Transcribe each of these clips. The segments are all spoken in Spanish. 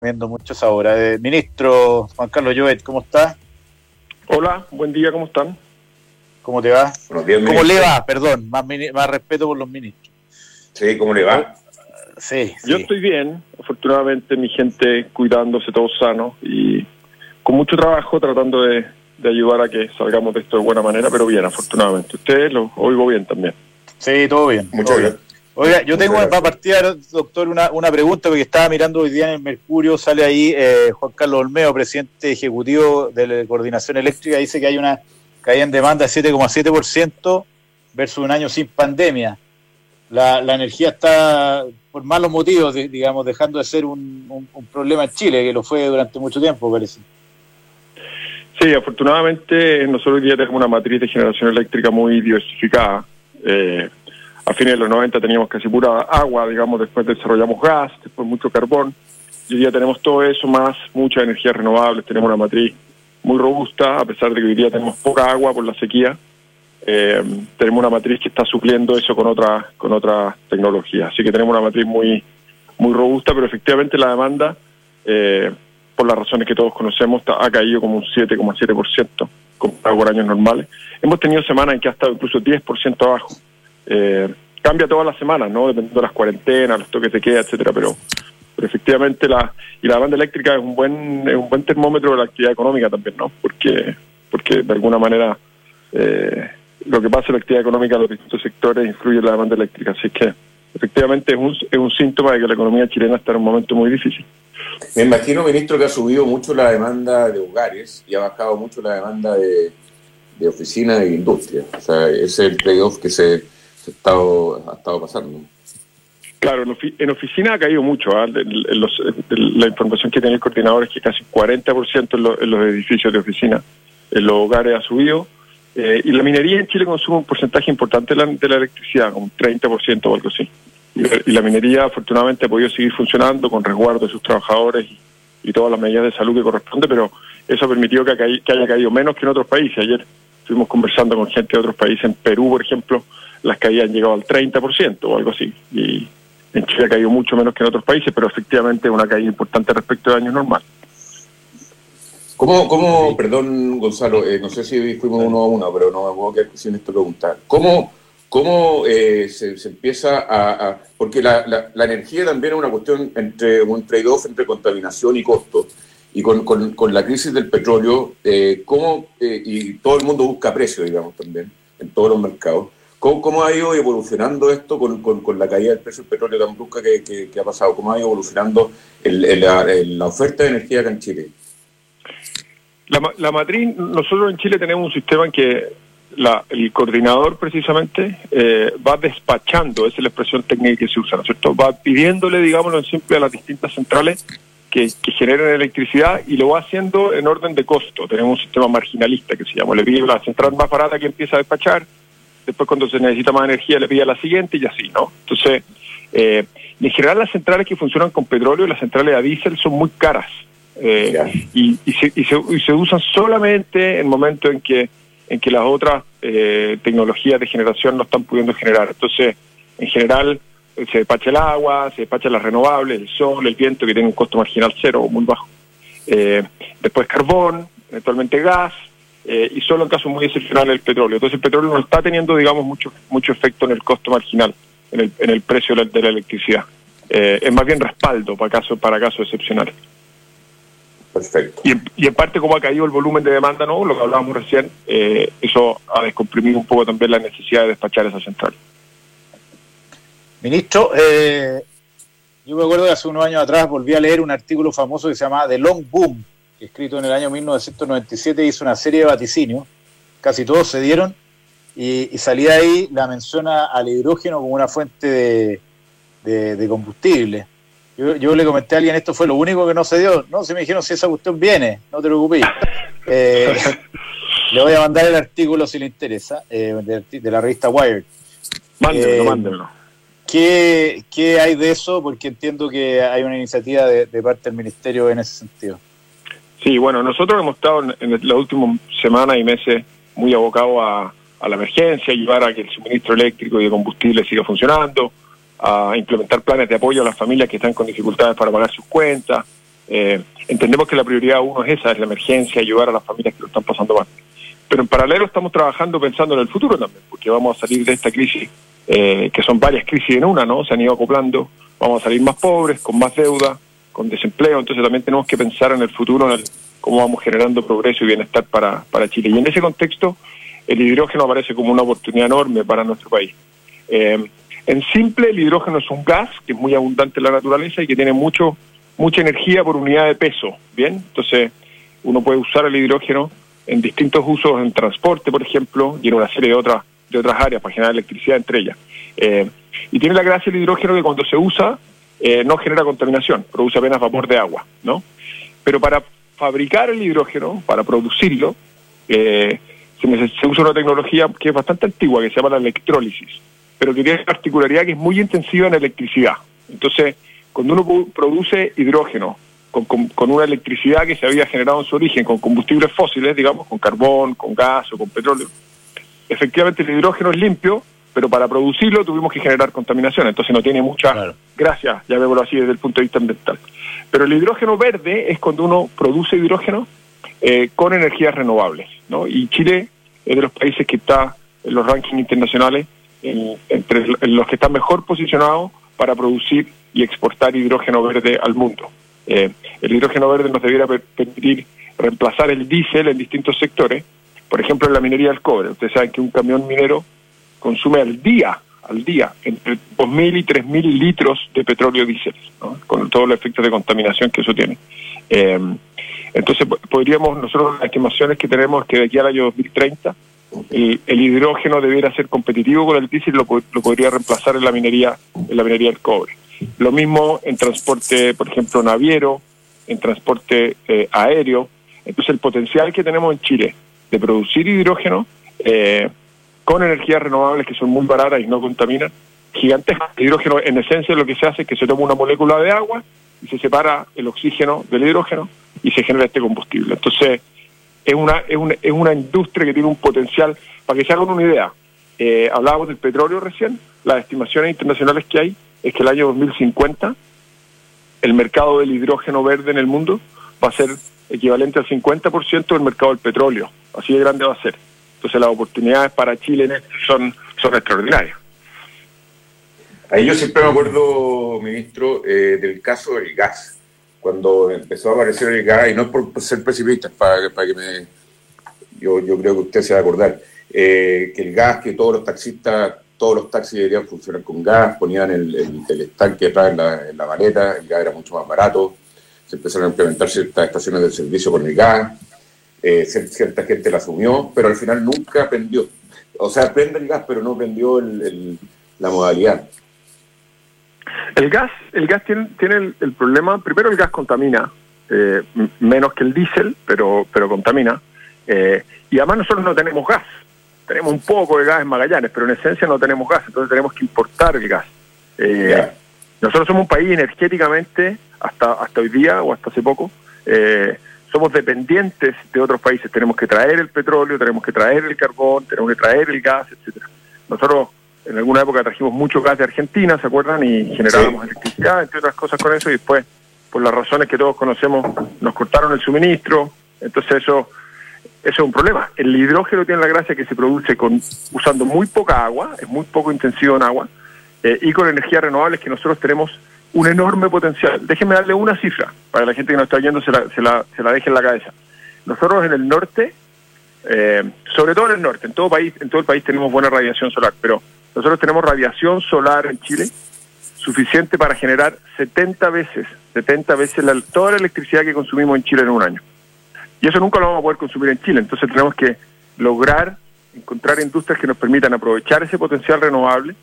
Viendo muchos ahora. Ministro Juan Carlos Llobet, ¿cómo está? Hola, buen día, ¿cómo están? ¿Cómo te va? Buenos días, ¿Cómo ministro. le va? Perdón, más respeto por los ministros. Sí, ¿cómo le va? Sí. Yo estoy bien, afortunadamente mi gente cuidándose, todos sanos y con mucho trabajo tratando de ayudar a que salgamos de esto de buena manera, pero bien, afortunadamente. Ustedes lo oigo bien también. Sí, todo bien. Muchas gracias. Oiga, yo tengo para partir, doctor, una pregunta, porque estaba mirando hoy día en el Mercurio, sale ahí Juan Carlos Olmedo, presidente ejecutivo de la Coordinación Eléctrica, dice que hay una caída en demanda de 7,7% versus un año sin pandemia. La energía está, por malos motivos, digamos, dejando de ser un problema en Chile, que lo fue durante mucho tiempo, parece. Sí, afortunadamente nosotros hoy día tenemos una matriz de generación eléctrica muy diversificada. A fines de los 90 teníamos casi pura agua, digamos, después desarrollamos gas, después mucho carbón, y hoy día tenemos todo eso más muchas energías renovables, tenemos una matriz muy robusta, a pesar de que hoy día tenemos poca agua por la sequía, tenemos una matriz que está supliendo eso con otra tecnología, así que tenemos una matriz muy robusta, pero efectivamente la demanda, por las razones que todos conocemos, ha caído como un 7,7% comparado con años normales. Hemos tenido semanas en que ha estado incluso 10% abajo. Cambia todas las semanas, ¿no? Dependiendo de las cuarentenas, los toques de queda, etcétera, pero efectivamente la demanda eléctrica es un buen termómetro de la actividad económica también, ¿no? Porque de alguna manera lo que pasa en la actividad económica de los distintos sectores influye en la demanda eléctrica, así que efectivamente es un síntoma de que la economía chilena está en un momento muy difícil. Me imagino, ministro, que ha subido mucho la demanda de hogares y ha bajado mucho la demanda de oficinas e industria. O sea, ese es el trade-off que ha estado pasando. Claro, en oficina ha caído mucho. La información que tiene el coordinador es que casi 40% en los edificios de oficina, en los hogares ha subido. Y la minería en Chile consume un porcentaje importante de la electricidad, como un 30% o algo así. Y la minería afortunadamente ha podido seguir funcionando con resguardo de sus trabajadores y todas las medidas de salud que corresponde, pero eso ha permitido que haya caído menos que en otros países. Ayer estuvimos conversando con gente de otros países, en Perú, por ejemplo, las caídas han llegado al 30% o algo así. Y en Chile ha caído mucho menos que en otros países, pero efectivamente es una caída importante respecto de años normales. ¿Cómo, perdón, Gonzalo, no sé si fuimos uno a uno, pero no me puedo quedar sin esta pregunta. ¿Cómo se empieza porque la energía también es una cuestión entre un trade-off entre contaminación y costo, y con la crisis del petróleo, y todo el mundo busca precio, digamos, también, en todos los mercados. ¿Cómo ha ido evolucionando esto con la caída del precio del petróleo tan brusca que ha pasado? ¿Cómo ha ido evolucionando la oferta de energía acá en Chile? La matriz, nosotros en Chile tenemos un sistema en que el coordinador precisamente va despachando, esa es la expresión técnica que se usa, ¿no es cierto? Va pidiéndole, digámoslo en simple, a las distintas centrales que generen electricidad, y lo va haciendo en orden de costo. Tenemos un sistema marginalista que se llama, le pide a la central más barata que empieza a despachar, después cuando se necesita más energía le pide a la siguiente y así, ¿no? Entonces, en general las centrales que funcionan con petróleo, las centrales a diésel, son muy caras, y se usan solamente en momentos en que las otras tecnologías de generación no están pudiendo generar. Entonces, en general, se despacha el agua, se despacha las renovables, el sol, el viento, que tiene un costo marginal cero o muy bajo. Después carbón, eventualmente gas, y solo en casos muy excepcionales el petróleo. Entonces el petróleo no está teniendo, digamos, mucho efecto en el costo marginal, en el precio de la electricidad. Es más bien respaldo para casos excepcionales. Perfecto. Y en parte, como ha caído el volumen de demanda, ¿no? Lo que hablábamos recién, eso ha descomprimido un poco también la necesidad de despachar esa central. Ministro, yo me acuerdo que hace unos años atrás volví a leer un artículo famoso que se llamaba The Long Boom, que escrito en el año 1997 hizo una serie de vaticinios, casi todos se dieron, y salía ahí la mención al hidrógeno como una fuente de combustible. Yo le comenté a alguien, esto fue lo único que no se dio. No, se me dijeron, si esa cuestión viene, no te preocupes. Le voy a mandar el artículo si le interesa, de la revista Wired. Mándenlo. ¿Qué hay de eso? Porque entiendo que hay una iniciativa de parte del Ministerio en ese sentido. Sí, bueno, nosotros hemos estado en las últimas semanas y meses muy abocados a la emergencia, ayudar a que el suministro eléctrico y de combustible siga funcionando, a implementar planes de apoyo a las familias que están con dificultades para pagar sus cuentas, Entendemos que la prioridad uno es esa, es la emergencia, ayudar a las familias que lo están pasando mal. Pero en paralelo estamos trabajando pensando en el futuro también, porque vamos a salir de esta crisis, que son varias crisis en una, ¿no? Se han ido acoplando, vamos a salir más pobres, con más deuda, con desempleo, entonces también tenemos que pensar en el futuro, en cómo vamos generando progreso y bienestar para Chile. Y en ese contexto, el hidrógeno aparece como una oportunidad enorme para nuestro país. En simple, el hidrógeno es un gas que es muy abundante en la naturaleza y que tiene mucha energía por unidad de peso, ¿bien? Entonces, uno puede usar el hidrógeno en distintos usos, en transporte, por ejemplo, y en una serie de otras áreas para generar electricidad entre ellas. Y tiene la gracia el hidrógeno que cuando se usa no genera contaminación, produce apenas vapor de agua, ¿no? Pero para fabricar el hidrógeno, para producirlo, se usa una tecnología que es bastante antigua, que se llama la electrólisis, pero que tiene la particularidad que es muy intensiva en electricidad. Entonces, cuando uno produce hidrógeno con una electricidad que se había generado en su origen con combustibles fósiles, digamos, con carbón, con gas o con petróleo, efectivamente el hidrógeno es limpio, pero para producirlo tuvimos que generar contaminación, entonces no tiene mucha gracia, llamémoslo así desde el punto de vista ambiental. Pero el hidrógeno verde es cuando uno produce hidrógeno con energías renovables, ¿no? Y Chile es de los países que está en los rankings internacionales entre los que están mejor posicionados para producir y exportar hidrógeno verde al mundo. El hidrógeno verde nos debiera permitir reemplazar el diésel en distintos sectores, por ejemplo en la minería del cobre. Ustedes saben que un camión minero consume al día, entre 2.000 y 3.000 litros de petróleo diésel, ¿no? Con todos los efectos de contaminación que eso tiene. Entonces nosotros las estimaciones que tenemos es que de aquí al año 2030 el hidrógeno debiera ser competitivo con el diésel y lo podría reemplazar en la minería del cobre. Lo mismo en transporte, por ejemplo, naviero, en transporte aéreo. Entonces el potencial que tenemos en Chile de producir hidrógeno con energías renovables que son muy baratas y no contaminan, gigantesco. El hidrógeno en esencia lo que se hace es que se toma una molécula de agua y se separa el oxígeno del hidrógeno y se genera este combustible. Entonces es una industria que tiene un potencial, para que se hagan una idea. Hablábamos del petróleo recién, las estimaciones internacionales que hay es que el año 2050 el mercado del hidrógeno verde en el mundo va a ser equivalente al 50% del mercado del petróleo. Así de grande va a ser. Entonces las oportunidades para Chile en esto son extraordinarias. Ahí yo siempre me acuerdo, ministro, del caso del gas. Cuando empezó a aparecer el gas, y no es por ser pesimista, para que yo creo que usted se va a acordar, que el gas, que todos los taxis deberían funcionar con gas, ponían el estanque atrás en la maleta, el gas era mucho más barato, se empezaron a implementar ciertas estaciones de servicio con el gas, cierta gente la asumió, pero al final nunca aprendió. O sea, prende el gas, pero no aprendió la modalidad. El gas tiene el problema, primero el gas contamina, menos que el diésel, pero contamina, y además nosotros no tenemos gas. Tenemos un poco de gas en Magallanes, pero en esencia no tenemos gas, entonces tenemos que importar el gas. Nosotros somos un país energéticamente, hasta hoy día o hasta hace poco, somos dependientes de otros países. Tenemos que traer el petróleo, tenemos que traer el carbón, tenemos que traer el gas, etcétera. Nosotros en alguna época trajimos mucho gas de Argentina, ¿se acuerdan? Y generábamos electricidad, entre otras cosas con eso, y después, por las razones que todos conocemos, nos cortaron el suministro. Entonces eso es un problema. El hidrógeno tiene la gracia que se produce usando muy poca agua, es muy poco intensivo en agua, y con energías renovables que nosotros tenemos un enorme potencial. Déjenme darle una cifra, para la gente que nos está oyendo se la deje en la cabeza. Nosotros en el norte, sobre todo en el norte, en todo el país tenemos buena radiación solar, pero nosotros tenemos radiación solar en Chile suficiente para generar 70 veces toda la electricidad que consumimos en Chile en un año. Y eso nunca lo vamos a poder consumir en Chile, entonces tenemos que lograr encontrar industrias que nos permitan aprovechar ese potencial renovable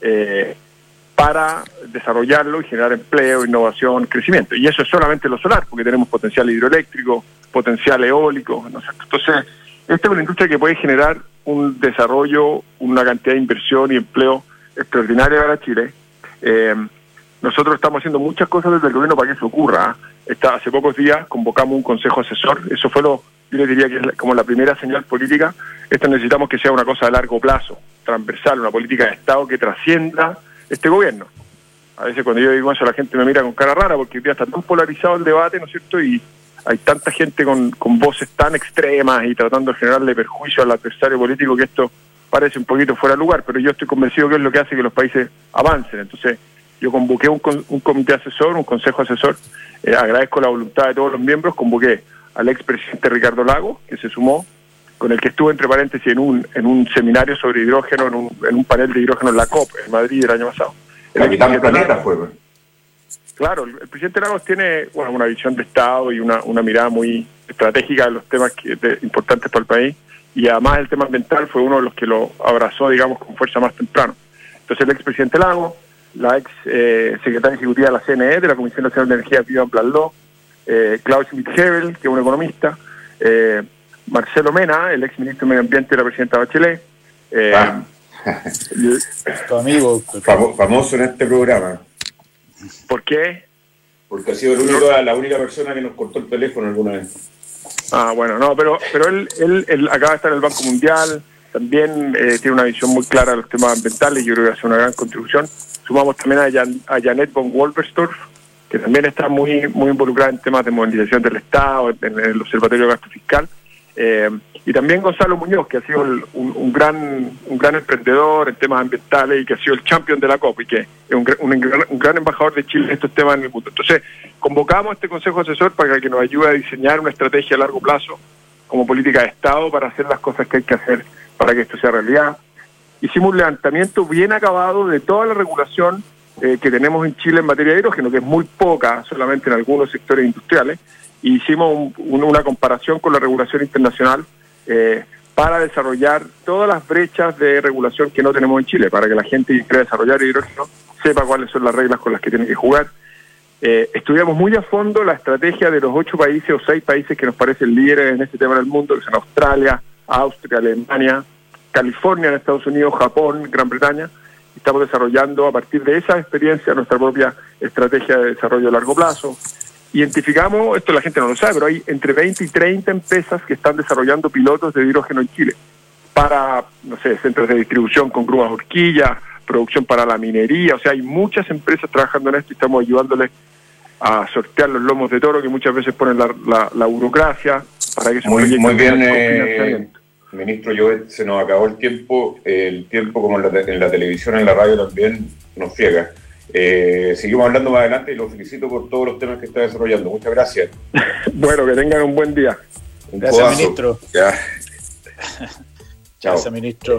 para desarrollarlo y generar empleo, innovación, crecimiento. Y eso es solamente lo solar, porque tenemos potencial hidroeléctrico, potencial eólico, ¿no? Entonces, esta es una industria que puede generar un desarrollo, una cantidad de inversión y empleo extraordinaria para Chile. Nosotros estamos haciendo muchas cosas desde el gobierno para que eso ocurra. Hace pocos días convocamos un consejo asesor. Eso fue yo les diría que es como la primera señal política. Esto necesitamos que sea una cosa a largo plazo, transversal, una política de Estado que trascienda este gobierno. A veces cuando yo digo eso la gente me mira con cara rara porque ya está tan polarizado el debate, ¿no es cierto? Y hay tanta gente con voces tan extremas y tratando de generarle perjuicio al adversario político que esto parece un poquito fuera de lugar, pero yo estoy convencido que es lo que hace que los países avancen. Entonces yo convoqué un comité asesor, un consejo asesor, agradezco la voluntad de todos los miembros, convoqué al expresidente Ricardo Lagos, que se sumó, con el que estuve entre paréntesis en un seminario sobre hidrógeno, en un panel de hidrógeno en la COP, en Madrid el año pasado. Capitán Planeta fue. Claro, el presidente Lagos tiene una visión de Estado y una mirada muy estratégica de los temas importantes para el país, y además el tema ambiental fue uno de los que lo abrazó, digamos, con fuerza más temprano. Entonces el expresidente Lagos, la ex secretaria ejecutiva de la CNE, de la Comisión Nacional de Energía, Vivian Blaslo, Klaus Schmidt-Hebel, que es un economista, Marcelo Mena, el ex ministro de Medio Ambiente de la presidenta Bachelet. Tu amigo. Famoso en este programa. ¿Por qué? Porque ha sido la única persona que nos cortó el teléfono alguna vez. Bueno, no, pero él acaba de estar en el Banco Mundial, también tiene una visión muy clara de los temas ambientales, yo creo que hace una gran contribución. Sumamos también a Janet von Wolverstorff, que también está muy involucrada en temas de modernización del Estado, en el Observatorio de Gasto Fiscal. Y también Gonzalo Muñoz, que ha sido un gran emprendedor en temas ambientales y que ha sido el champion de la COP y que es un gran embajador de Chile en estos temas en el mundo. Entonces, convocamos a este Consejo Asesor para que nos ayude a diseñar una estrategia a largo plazo como política de Estado para hacer las cosas que hay que hacer para que esto sea realidad. Hicimos un levantamiento bien acabado de toda la regulación que tenemos en Chile en materia de hidrógeno, que es muy poca, solamente en algunos sectores industriales. Y hicimos una comparación con la regulación internacional para desarrollar todas las brechas de regulación que no tenemos en Chile, para que la gente que quiera desarrollar hidrógeno sepa cuáles son las reglas con las que tiene que jugar. Estudiamos muy a fondo la estrategia de los 8 países o 6 países que nos parecen líderes en este tema en el mundo, que son Australia, Austria, Alemania, California en Estados Unidos, Japón, Gran Bretaña. Estamos desarrollando a partir de esa experiencia nuestra propia estrategia de desarrollo a largo plazo. Identificamos, esto la gente no lo sabe, pero hay entre 20 y 30 empresas que están desarrollando pilotos de hidrógeno en Chile para, centros de distribución con grúas horquillas, producción para la minería. O sea, hay muchas empresas trabajando en esto y estamos ayudándoles a sortear los lomos de toro que muchas veces ponen la burocracia para que se muy bien, ministro Llobet, se nos acabó el tiempo como en la televisión, en la radio también nos ciega. Seguimos hablando más adelante y lo felicito por todos los temas que está desarrollando. Muchas gracias. Bueno, que tengan un buen día. Gracias, ministro. Ya. Chao. Gracias, ministro.